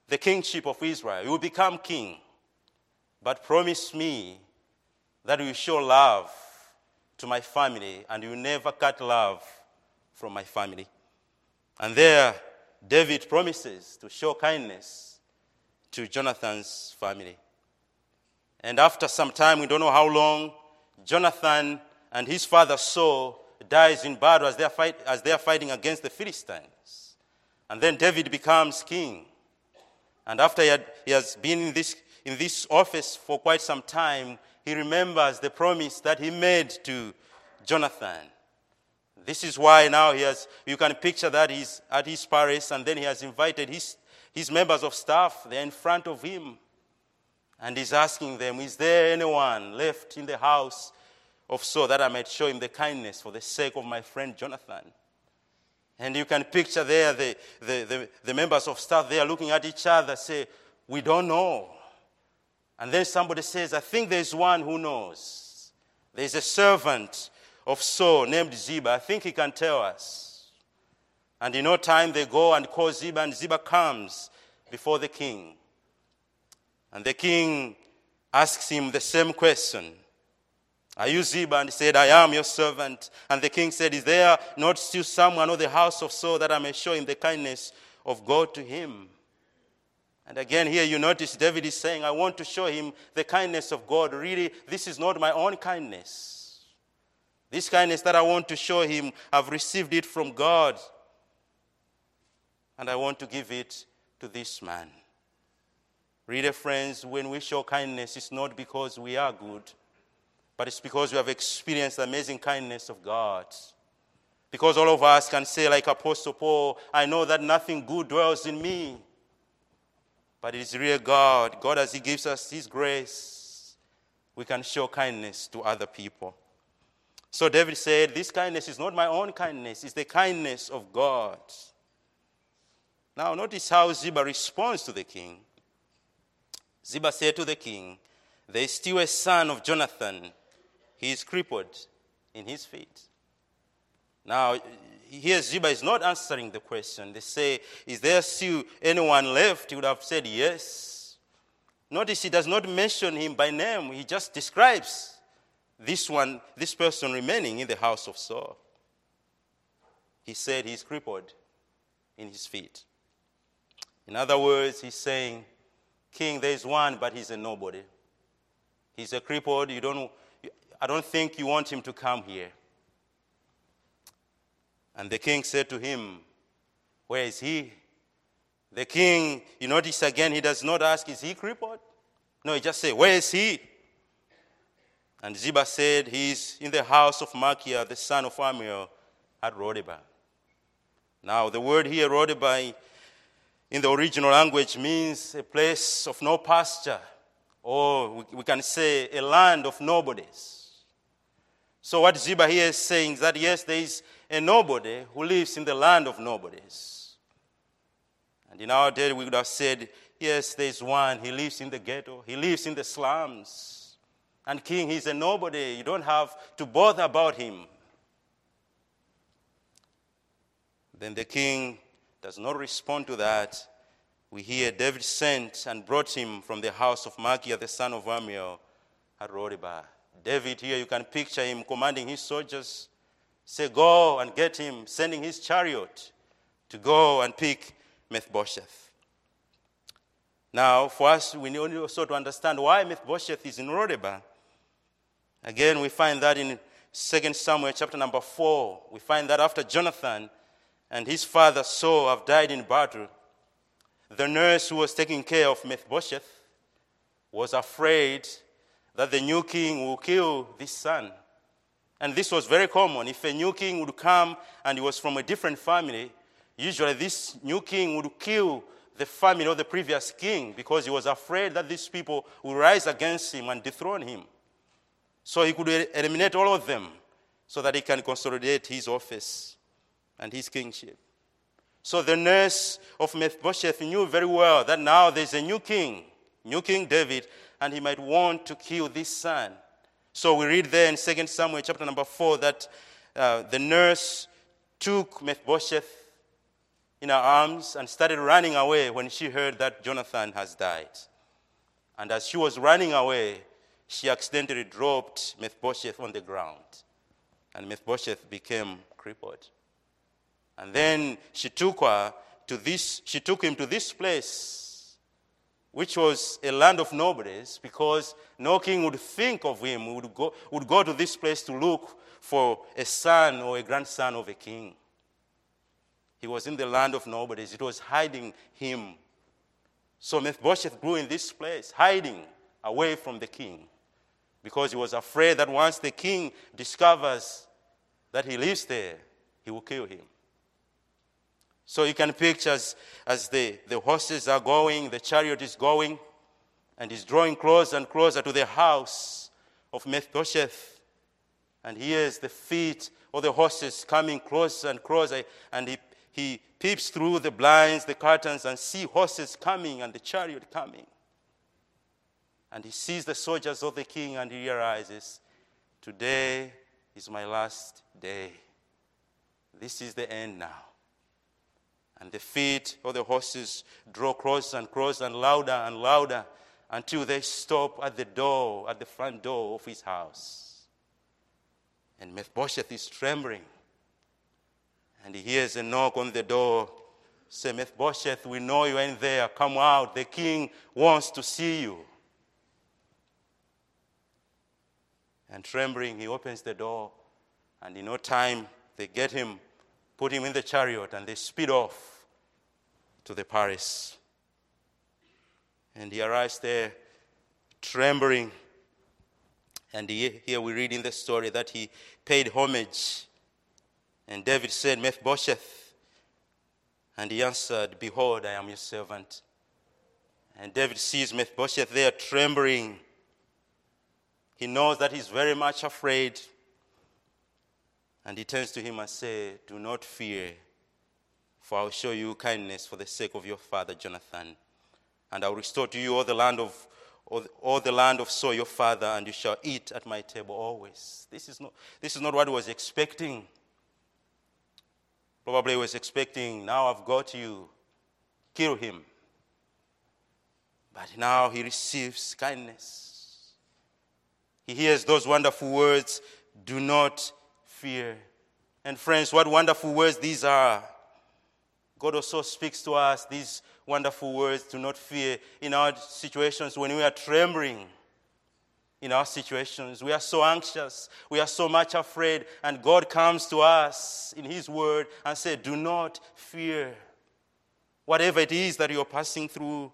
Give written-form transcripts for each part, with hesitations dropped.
the kingship of Israel. You will become king. But promise me that you will show love to my family and you will never cut love from my family. And there, David promises to show kindness to Jonathan's family. And after some time, we don't know how long, Jonathan and his father Saul dies in battle as they are fighting against the Philistines. And then David becomes king. And after he has been in this office for quite some time, he remembers the promise that he made to Jonathan. This is why now you can picture that he's at his palace, and then he has invited his members of staff. They're in front of him. And he's asking them, is there anyone left in the house of Saul that I might show him the kindness for the sake of my friend Jonathan? And you can picture there the members of staff, they are looking at each other, say, we don't know. And then somebody says, I think there's one who knows. There's a servant of Saul named Ziba. I think he can tell us. And in no time they go and call Ziba, and Ziba comes before the king. And the king asks him the same question. Are you Ziba? And he said, I am your servant. And the king said, is there not still someone of the house of Saul that I may show him the kindness of God to him? And again here you notice David is saying, I want to show him the kindness of God. Really, this is not my own kindness. This kindness that I want to show him, I've received it from God. And I want to give it to this man. Really, friends, when we show kindness, it's not because we are good, but it's because we have experienced the amazing kindness of God. Because all of us can say, like Apostle Paul, I know that nothing good dwells in me. But it is really God. God, as he gives us his grace, we can show kindness to other people. So David said, this kindness is not my own kindness, it's the kindness of God. Now notice how Ziba responds to the king. Ziba said to the king, there is still a son of Jonathan. He is crippled in his feet. Now, here Ziba is not answering the question. They say, is there still anyone left? He would have said yes. Notice he does not mention him by name. He just describes this person remaining in the house of Saul. He said he's crippled in his feet. In other words, he's saying, King, there is one, but he's a nobody. He's a crippled. I don't think you want him to come here. And the king said to him, where is he? The king, you notice again, he does not ask, is he crippled? No, he just said, where is he? And Ziba said, he's in the house of Machir, the son of Ammiel, at Lo-debar. Now, the word here, Lo-debar, in the original language means a place of no pasture, or we can say a land of nobodies. So what Ziba here is saying is that yes, there is a nobody who lives in the land of nobodies. And in our day we would have said, yes, there is one, he lives in the ghetto, he lives in the slums. And king, he's a nobody, you don't have to bother about him. Then the king does not respond to that. We hear David sent and brought him from the house of Machir, the son of Ammiel, at Lo-debar. David here, you can picture him commanding his soldiers, say, go and get him, sending his chariot to go and pick Mephibosheth. Now, for us, we need also to understand why Mephibosheth is in Lo-debar. Again, we find that in 2 Samuel chapter number 4. We find that after Jonathan and his father Saul have died in battle, the nurse who was taking care of Mephibosheth was afraid that the new king will kill this son. And this was very common. If a new king would come and he was from a different family, usually this new king would kill the family of the previous king because he was afraid that these people would rise against him and dethrone him. So he could eliminate all of them so that he can consolidate his office and his kingship. So the nurse of Mephibosheth knew very well that now there's a new king David, and he might want to kill this son. So we read there in 2 Samuel chapter number 4 that the nurse took Mephibosheth in her arms and started running away when she heard that Jonathan has died. And as she was running away, she accidentally dropped Mephibosheth on the ground. And Mephibosheth became crippled. And then she took him to this place, which was a land of nobodies, because no king would think of him, would go to this place to look for a son or a grandson of a king. He was in the land of nobodies. It was hiding him. So Mephibosheth grew in this place, hiding away from the king, because he was afraid that once the king discovers that he lives there, he will kill him. So you can picture as the horses are going, the chariot is going, and he's drawing closer and closer to the house of Mephibosheth. And he hears the feet of the horses coming closer and closer, and he peeps through the blinds, the curtains, and see horses coming and the chariot coming. And he sees the soldiers of the king, and he realizes, today is my last day. This is the end now. And the feet of the horses draw closer and closer and louder until they stop at the front door of his house. And Mephibosheth is trembling. And he hears a knock on the door. Say, Mephibosheth, we know you ain't there. Come out. The king wants to see you. And trembling, he opens the door. And in no time, they get him, put him in the chariot, and they speed off to the palace. And he arrives there trembling. And here we read in the story that he paid homage. And David said, Mephibosheth. And he answered, behold, I am your servant. And David sees Mephibosheth there trembling. He knows that he's very much afraid. And he turns to him and says, do not fear, for I will show you kindness for the sake of your father Jonathan. And I will restore to you all the land of Saul your father, and you shall eat at my table always. This is not what he was expecting. Probably he was expecting, now I've got you, kill him. But now he receives kindness. He hears those wonderful words, do not fear. And friends, what wonderful words these are. God also speaks to us these wonderful words, do not fear, in our situations when we are trembling. In our situations, we are so anxious, we are so much afraid, and God comes to us in his word and says, do not fear. Whatever it is that you're passing through,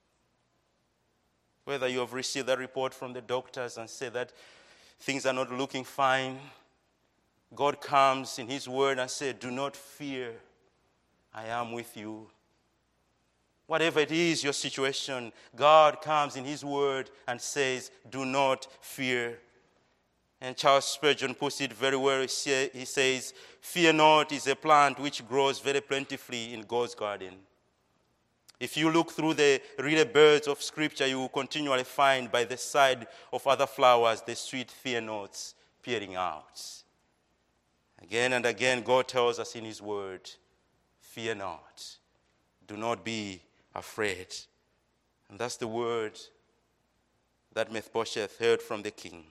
whether you have received a report from the doctors and say that things are not looking fine, God comes in his word and says, do not fear, I am with you. Whatever it is, your situation, God comes in his word and says, do not fear. And Charles Spurgeon puts it very well. He says, fear not is a plant which grows very plentifully in God's garden. If you look through the reader birds of Scripture, you will continually find by the side of other flowers the sweet fear notes peering out. Again and again, God tells us in his word, fear not. Do not be afraid. And that's the word that Mephibosheth heard from the king.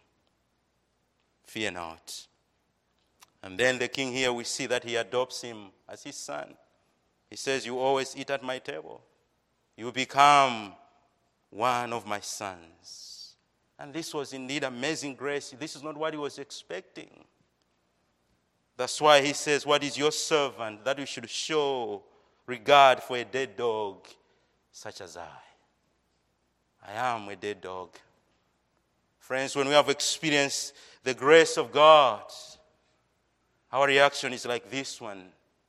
Fear not. And then the king here, we see that he adopts him as his son. He says, you always eat at my table. You become one of my sons. And this was indeed amazing grace. This is not what he was expecting. That's why he says, what is your servant that you should show regard for a dead dog such as I? I am a dead dog. Friends, when we have experienced the grace of God, our reaction is like this one.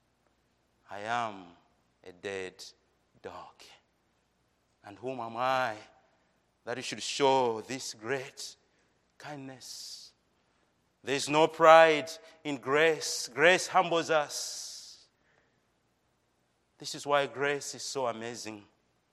I am a dead dog. And whom am I that you should show this great kindness? There is no pride in grace. Grace humbles us. This is why grace is so amazing.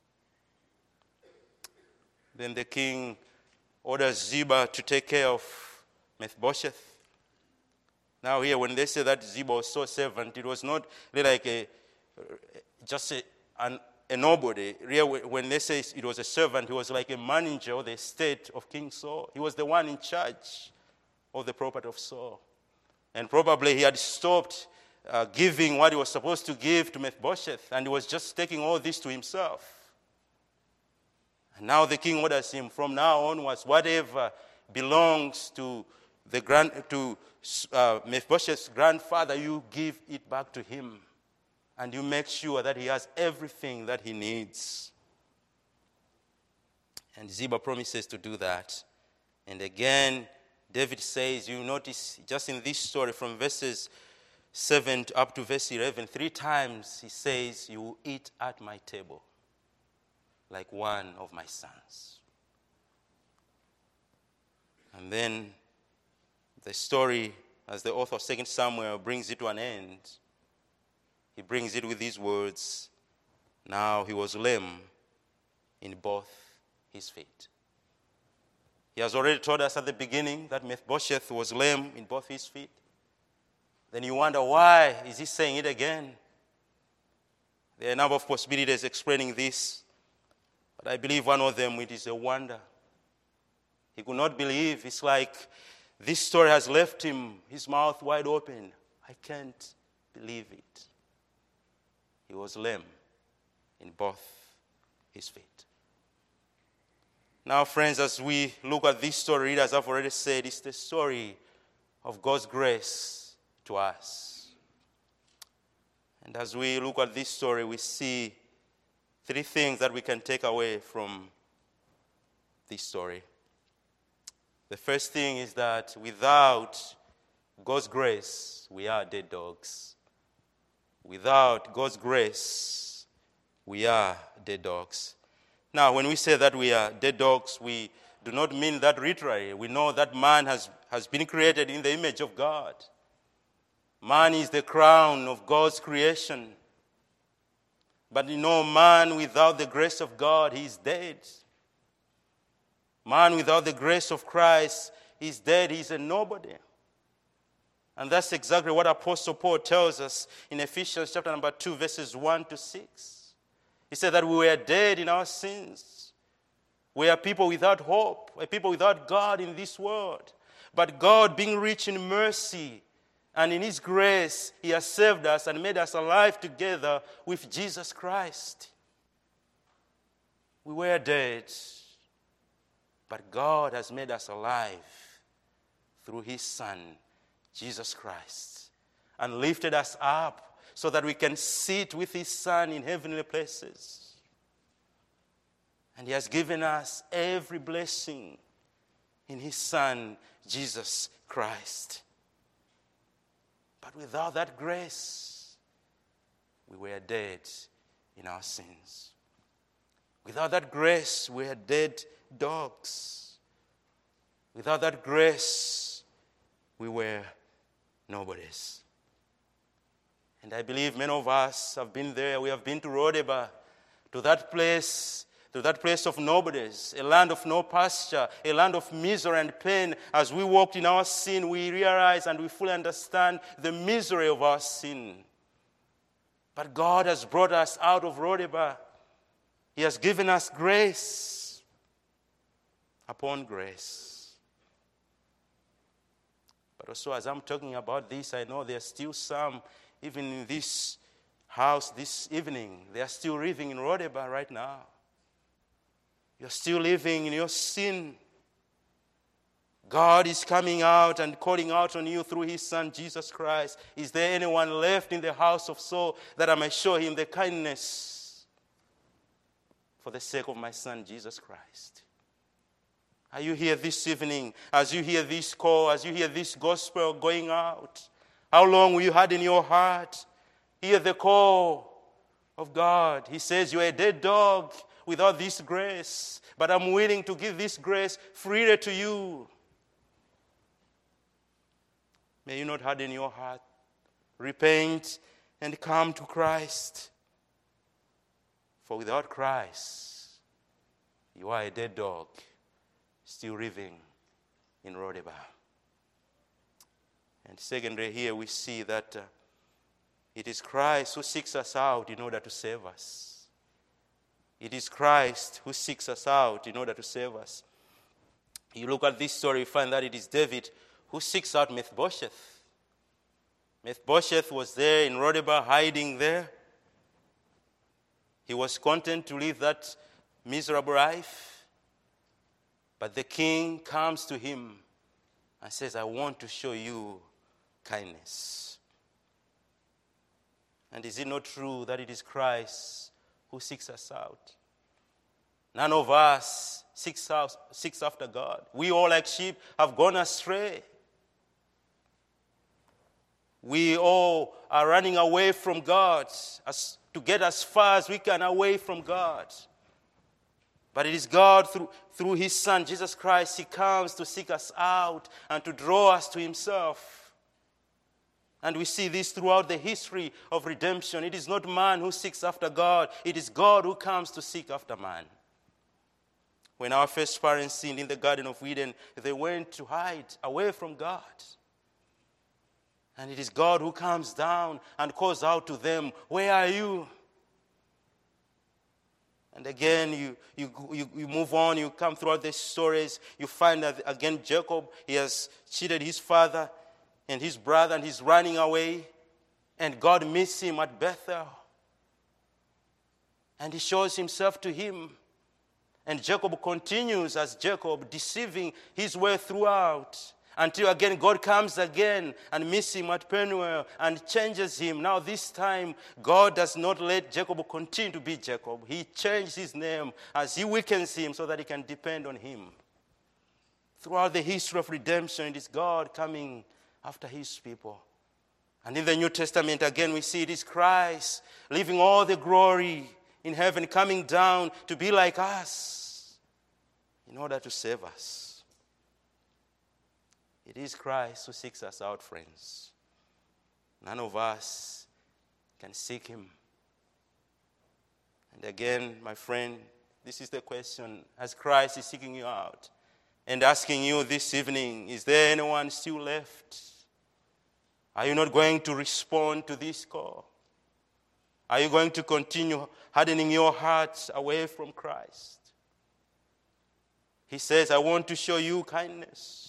Then the king orders Ziba to take care of Mephibosheth. Now here, when they say that Ziba was so servant, it was not really like just a nobody. Really, when they say it was a servant, he was like a manager of the estate of King Saul. He was the one in charge of the property of Saul. And probably he had stopped giving what he was supposed to give to Mephibosheth, and he was just taking all this to himself. And now the king orders him, from now onwards, whatever belongs to Mephibosheth's grandfather, you give it back to him. And you make sure that he has everything that he needs. And Ziba promises to do that. And again, David says, you notice just in this story from verses 7 up to verse 11, 3 times he says, you will eat at my table like one of my sons. And then the story, as the author of 2 Samuel brings it to an end, he brings it with these words, now he was lame in both his feet. He has already told us at the beginning that Mephibosheth was lame in both his feet. Then you wonder, why is he saying it again? There are a number of possibilities explaining this, but I believe one of them, it is a wonder. He could not believe. It's like this story has left him, his mouth wide open. I can't believe it. He was lame in both his feet. Now, friends, as we look at this story, as I've already said, it's the story of God's grace to us. And as we look at this story, we see 3 things that we can take away from this story. The first thing is that without God's grace, we are dead dogs. Without God's grace, we are dead dogs. Now, when we say that we are dead dogs, we do not mean that literally. We know that man has been created in the image of God. Man is the crown of God's creation. But man without the grace of God, he is dead. Man without the grace of Christ is dead. He's a nobody. And that's exactly what Apostle Paul tells us in Ephesians chapter number 2, verses 1 to 6. He said that we were dead in our sins. We are people without hope, a people without God in this world. But God, being rich in mercy and in his grace, he has saved us and made us alive together with Jesus Christ. We were dead, but God has made us alive through his Son, Jesus Christ, and lifted us up so that we can sit with his Son in heavenly places. And he has given us every blessing in his Son, Jesus Christ. But without that grace, we were dead in our sins. Without that grace, we are dead dogs. Without that grace, we were nobodies. And I believe many of us have been there. We have been to Rodeba, to that place of nobodies, a land of no pasture, a land of misery and pain. As we walked in our sin, we realize and we fully understand the misery of our sin. But God has brought us out of Rodeba. He has given us grace upon grace. But also, as I'm talking about this, I know there are still some, even in this house this evening, they are still living in Rodeba right now. You're still living in your sin. God is coming out and calling out on you through his Son, Jesus Christ. Is there anyone left in the house of Saul that I may show him the kindness for the sake of my Son, Jesus Christ? Are you here this evening, as you hear this call, as you hear this gospel going out? How long will you harden your heart? Hear the call of God. He says, you are a dead dog without this grace, but I'm willing to give this grace freely to you. May you not harden your heart. Repent and come to Christ. For without Christ, you are a dead dog, still living in Rodeba. And secondly, here we see that It is Christ who seeks us out in order to save us. It is Christ who seeks us out in order to save us. You look at this story, you find that it is David who seeks out Mephibosheth. Mephibosheth was there in Lodebar, hiding there. He was content to live that miserable life. But the king comes to him and says, I want to show you kindness. And is it not true that it is Christ who seeks us out? None of us seeks after God. We all like sheep have gone astray. We all are running away from God to get as far as we can away from God. But it is God through his Son, Jesus Christ. He comes to seek us out and to draw us to himself. And we see this throughout the history of redemption. It is not man who seeks after God. It is God who comes to seek after man. When our first parents sinned in the Garden of Eden, they went to hide away from God. And it is God who comes down and calls out to them, where are you? And again, you move on, you come throughout the stories, you find that again Jacob, he has cheated his father and his brother, and he's running away. And God meets him at Bethel. And he shows himself to him. And Jacob continues as Jacob, deceiving his way throughout. Until again, God comes again and meets him at Penuel and changes him. Now this time, God does not let Jacob continue to be Jacob. He changed his name as he weakens him so that he can depend on him. Throughout the history of redemption, it is God coming after his people. And in the New Testament, again, we see it is Christ leaving all the glory in heaven, coming down to be like us in order to save us. It is Christ who seeks us out, friends. None of us can seek him. And again, my friend, this is the question. As Christ is seeking you out and asking you this evening, is there anyone still left? Are you not going to respond to this call? Are you going to continue hardening your hearts away from Christ? He says, I want to show you kindness.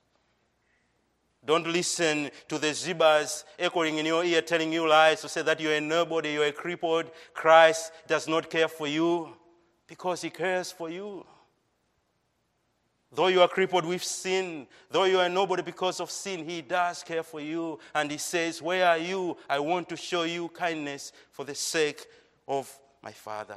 Don't listen to the zebras echoing in your ear, telling you lies to say that you're a nobody, you're a crippled. Christ does not care for you because he cares for you. Though you are crippled with sin, though you are nobody because of sin, he does care for you. And he says, where are you? I want to show you kindness for the sake of my Father.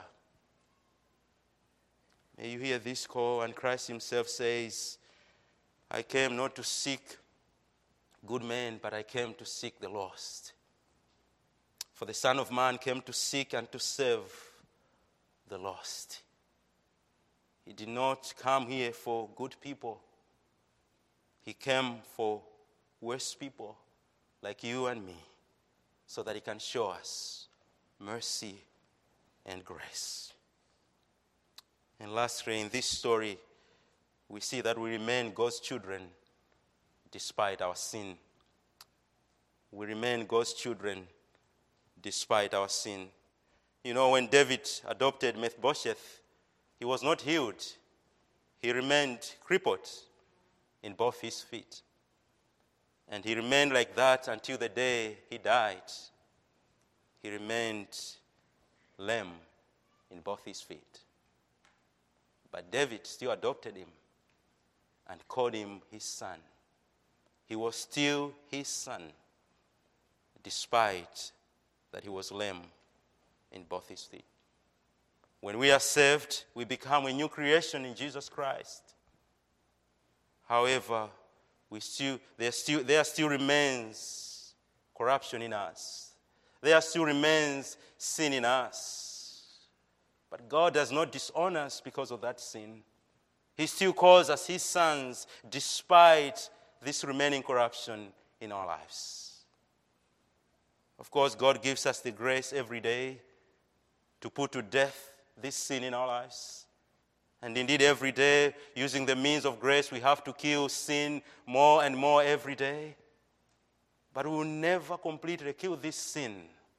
May you hear this call. And Christ himself says, I came not to seek good men, but I came to seek the lost. For the Son of Man came to seek and to save the lost. He did not come here for good people. He came for worse people like you and me, so that he can show us mercy and grace. And lastly, in this story, we see that we remain God's children despite our sin. We remain God's children despite our sin. You know, when David adopted Mephibosheth, he was not healed. He remained crippled in both his feet. And he remained like that until the day he died. He remained lame in both his feet. But David still adopted him and called him his son. He was still his son, despite that he was lame in both his feet. When we are saved, we become a new creation in Jesus Christ. However, there still remains corruption in us. There still remains sin in us. But God does not disown us because of that sin. He still calls us his sons despite this remaining corruption in our lives. Of course, God gives us the grace every day to put to death this sin in our lives. And indeed, every day, using the means of grace, we have to kill sin more and more every day. But we will never completely kill this sin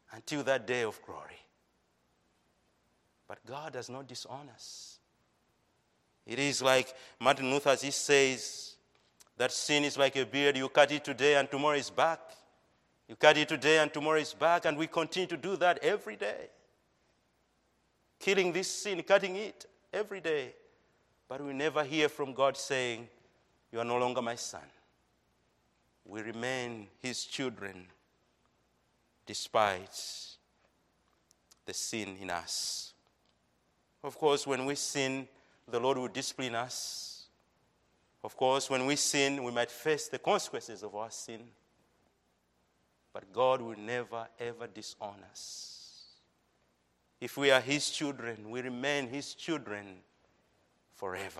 until that day of glory. But God does not disown us. It is like Martin Luther, he says, that sin is like a beard. You cut it today and tomorrow is back. You cut it today and tomorrow is back. And we continue to do that every day. Killing this sin, cutting it every day. But we never hear from God saying, you are no longer my son. We remain his children despite the sin in us. Of course, when we sin, the Lord will discipline us. Of course, when we sin, we might face the consequences of our sin. But God will never, ever disown us. If we are his children, we remain his children forever.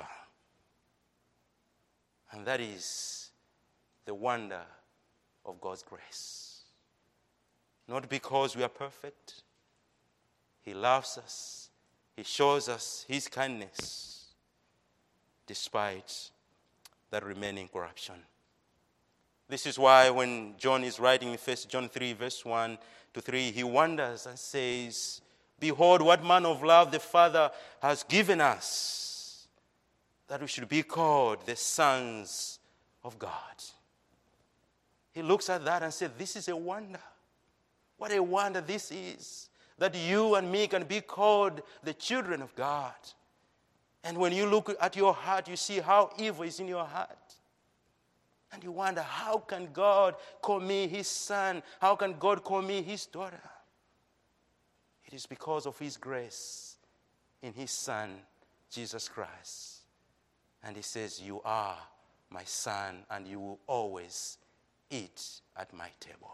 And that is the wonder of God's grace. Not because we are perfect. He loves us. He shows us his kindness despite that remaining corruption. This is why when John is writing in 1 John 3, verse 1 to 3, he wonders and says, behold, what manner of love the Father has given us, that we should be called the sons of God. He looks at that and says, this is a wonder. What a wonder this is, that you and me can be called the children of God. And when you look at your heart, you see how evil is in your heart. And you wonder, how can God call me his son? How can God call me his daughter? It is because of his grace in his son, Jesus Christ. And he says, you are my son, and you will always eat at my table.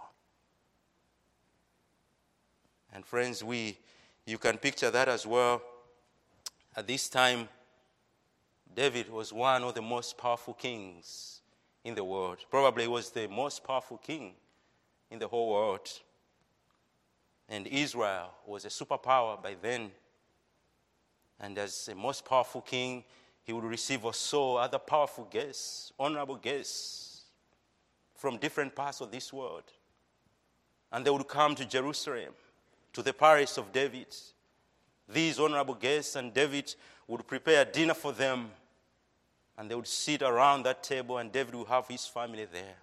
And friends, you can picture that as well. At this time, David was one of the most powerful kings in the world. Probably was the most powerful king in the whole world. And Israel was a superpower by then. And as the most powerful king, he would receive also other powerful guests, honorable guests from different parts of this world. And they would come to Jerusalem, to the palace of David. These honorable guests, and David would prepare dinner for them. And they would sit around that table, and David would have his family there.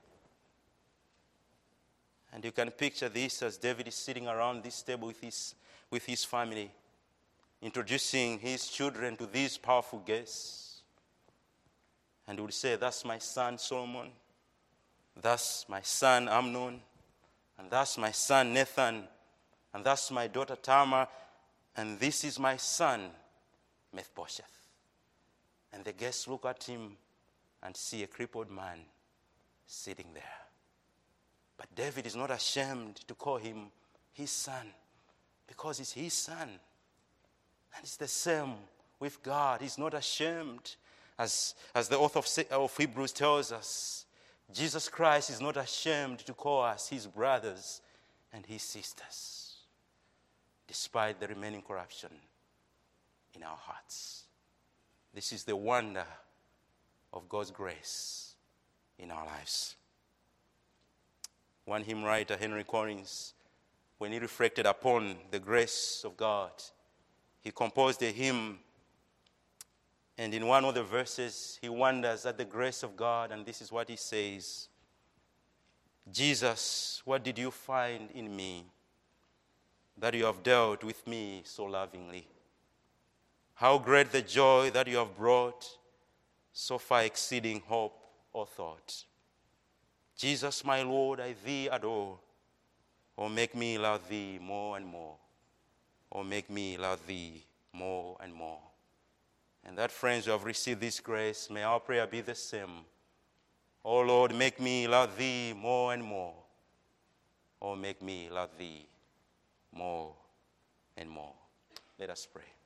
And you can picture this as David is sitting around this table with his family, introducing his children to these powerful guests. And he would say, that's my son Solomon, that's my son Amnon, and that's my son Nathan, and that's my daughter Tamar, and this is my son Mephibosheth. And the guests look at him and see a crippled man sitting there. But David is not ashamed to call him his son, because it's his son. And it's the same with God. He's not ashamed. As the author of Hebrews tells us, Jesus Christ is not ashamed to call us his brothers and his sisters, despite the remaining corruption in our hearts. This is the wonder of God's grace in our lives. One hymn writer, Henry Collins, when he reflected upon the grace of God, he composed a hymn, and in one of the verses, he wonders at the grace of God, and this is what he says: Jesus, what did you find in me that you have dealt with me so lovingly? How great the joy that you have brought, so far exceeding hope or thought. Jesus, my Lord, I thee adore. Oh, make me love thee more and more. Oh, make me love thee more and more. And that, friends, who have received this grace, may our prayer be the same. Oh, Lord, make me love thee more and more. Oh, make me love thee more and more. Let us pray.